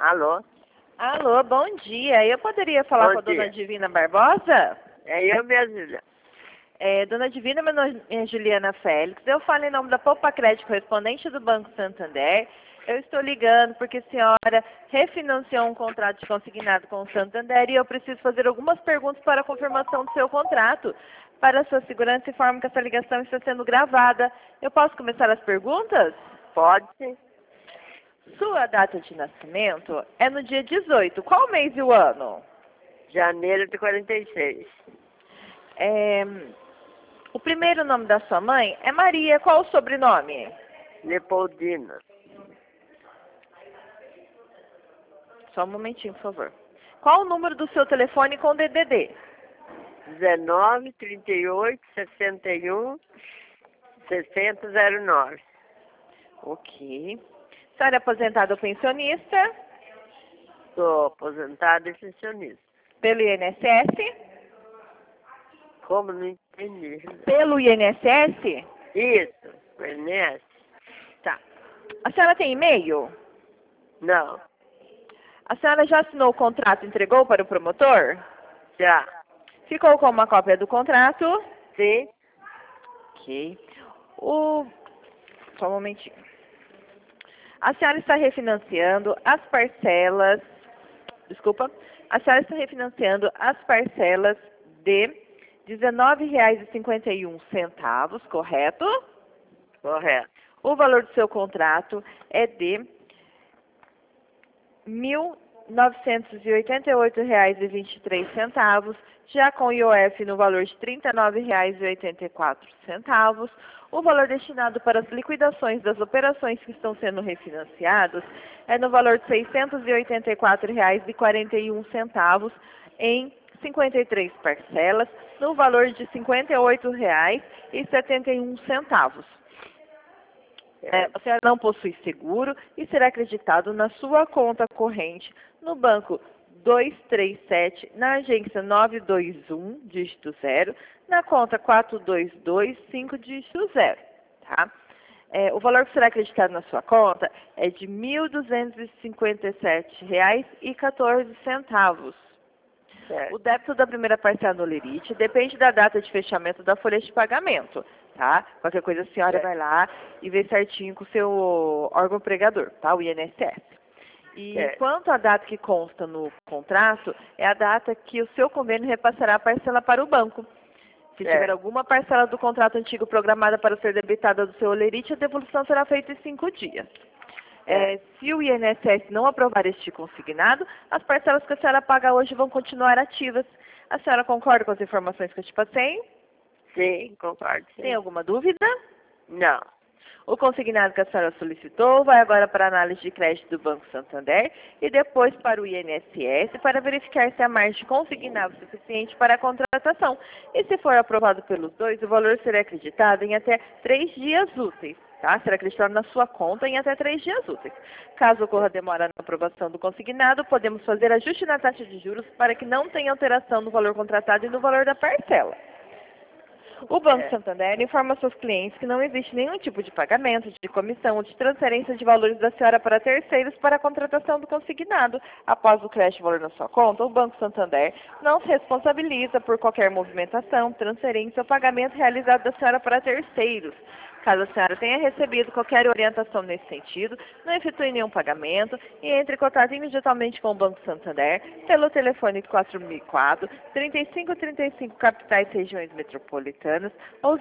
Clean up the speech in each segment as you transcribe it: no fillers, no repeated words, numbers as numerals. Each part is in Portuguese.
Alô? Alô, bom dia. Eu poderia falar Bom com a dona dia. Divina Barbosa? É eu mesmo. Dona Divina, meu nome é Juliana Félix. Eu falo em nome da Poupa Crédito, correspondente do Banco Santander. Eu estou ligando porque a senhora refinanciou um contrato de consignado com o Santander e eu preciso fazer algumas perguntas para a confirmação do seu contrato. Para a sua segurança, informo que essa ligação está sendo gravada. Eu posso começar as perguntas? Pode sim. Sua data de nascimento é no dia 18. Qual mês e o ano? Janeiro de 46. O primeiro nome da sua mãe é Maria. Qual o sobrenome? Leopoldina. Só um momentinho, por favor. Qual o número do seu telefone com DDD? 19 38 61 6009. Ok. A senhora é aposentada ou pensionista? Sou aposentada e pensionista. Pelo INSS? Como não entendi? Pelo INSS? Isso, conhece? Tá. A senhora tem e-mail? Não, A senhora já assinou o contrato e entregou para o promotor? já. Ficou com uma cópia do contrato? Sim, Ok. Só um momentinho. A senhora está refinanciando as parcelas... Desculpa. A senhora está refinanciando as parcelas de R$ 19,51, correto? correto. O valor do seu contrato é de R$ 1.988,23, já com IOF no valor de R$ 39,84. O valor destinado para as liquidações das operações que estão sendo refinanciadas é no valor de R$ 684,41 em 53 parcelas, no valor de R$ 58,71. A senhora não possui seguro e será acreditado na sua conta corrente no banco 237, na agência 921, dígito 0, na conta 4225, dígito 0, tá? O valor que será acreditado na sua conta é de R$ 1.257,14. Certo. O débito da primeira parcela no Lerite depende da data de fechamento da folha de pagamento, tá? Qualquer coisa a senhora vai lá e vê certinho com o seu órgão empregador, tá? O INSS. E quanto à data que consta no contrato, é a data que o seu convênio repassará a parcela para o banco. Se tiver alguma parcela do contrato antigo programada para ser debitada do seu Lerite, a devolução será feita em 5 dias. Se o INSS não aprovar este consignado, as parcelas que a senhora paga hoje vão continuar ativas. A senhora concorda com as informações que eu te passei? Sim, concordo. Sim. Tem alguma dúvida? Não. O consignado que a senhora solicitou vai agora para a análise de crédito do Banco Santander e depois para o INSS para verificar se a margem consignada é suficiente para a contratação. E se for aprovado pelos dois, o valor será acreditado em até 3 dias úteis. Tá? Será acreditado na sua conta em até 3 dias úteis. Caso ocorra demora na aprovação do consignado, podemos fazer ajuste na taxa de juros para que não tenha alteração no valor contratado e no valor da parcela. O Banco Santander informa aos seus clientes que não existe nenhum tipo de pagamento, de comissão ou de transferência de valores da senhora para terceiros para a contratação do consignado. Após o crédito de valor na sua conta, o Banco Santander não se responsabiliza por qualquer movimentação, transferência ou pagamento realizado da senhora para terceiros. Caso a senhora tenha recebido qualquer orientação nesse sentido, não efetue nenhum pagamento e entre em contato imediatamente com o Banco Santander pelo telefone 4004-3535 capitais e regiões metropolitanas ou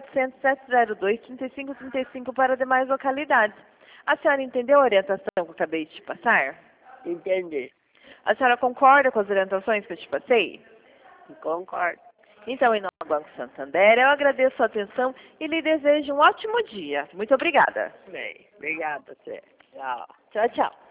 0800-702-3535 para demais localidades. A senhora entendeu a orientação que eu acabei de te passar? Entendi. A senhora concorda com as orientações que eu te passei? Concordo. Então, em nome do Banco Santander, eu agradeço a sua atenção e lhe desejo um ótimo dia. Muito obrigada. Bem, obrigado a você. Tchau. Tchau, tchau.